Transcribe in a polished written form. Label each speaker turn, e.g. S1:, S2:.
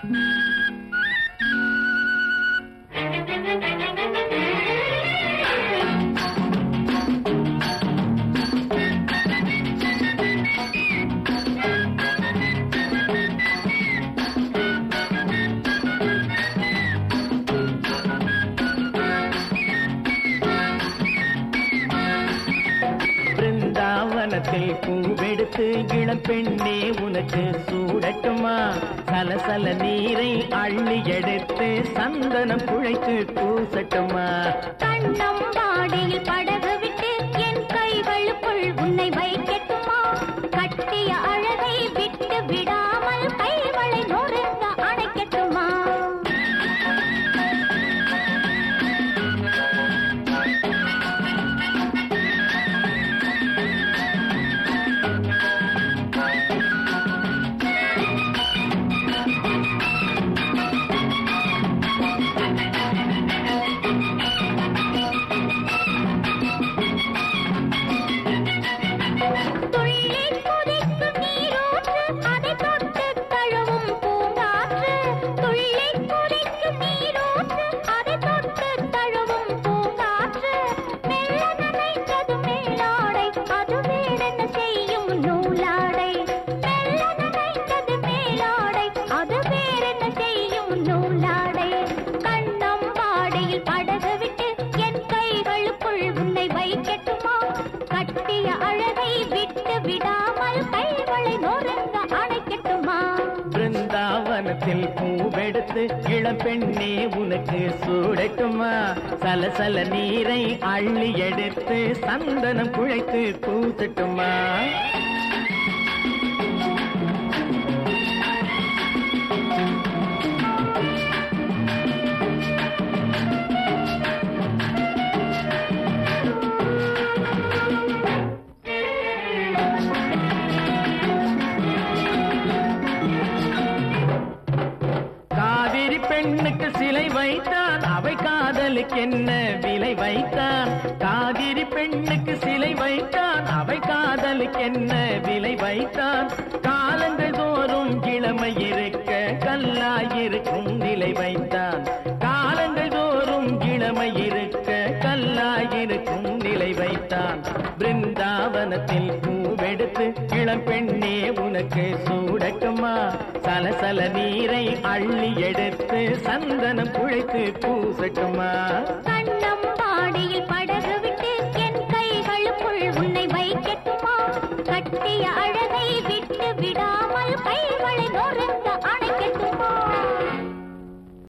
S1: பிருந்தாவனத்தில் பூவெடுத்து இளம் பெண்ணே உனக்கு சூடட்டுமா? சலசல நீரை அள்ளி எடுத்து சந்தனம் குழைத்து பூசட்டுமா?
S2: கண்ணம் பாடியில் படகு விட்டு என் கைகளுக்குள் உன்னை வைக்கட்டுமா? கட்டிய அழகை விட்டு விடாமல் கைகளை நொறுங்க அணைக்கட்டுமா?
S1: பிருந்தாவனத்தில் பூவெடுத்து இளம் பெண்ணே உனக்கு சூடட்டுமா? சலசல நீரை அள்ளி எடுத்து சந்தனம் குழைத்து பூசட்டுமா? பெண்ணுக்கு சிலை வைத்தான், அவை காதலுக்கு என்ன விலை வைத்தான்? காவிரி பெண்ணுக்கு சிலை வைத்தான், அவை காதலுக்கு என்ன விலை வைத்தான்? காலங்கள் தோறும் இளமை இருக்க கல்லாயிருக்கும் நிலை வைத்தான். காலங்கள் தோறும் இளமை இருக்க கல்லாயிருக்கும் நிலை வைத்தான். பிருந்தாவனத்தில் பூவெடுத்து இளம் பெண்ணே உனக்கு சூடட்டுமா? சலசல நீரை அள்ளி எடுத்து சந்தனம் குழைத்து பூசட்டுமா?
S2: கண்ணம் பாடியில் படகு விட்டு என் கைகளுக்குள் உன்னை வைக்கட்டுமா? கட்டிய அழகை விட்டு விடாமல் கைகளை நொறுங்க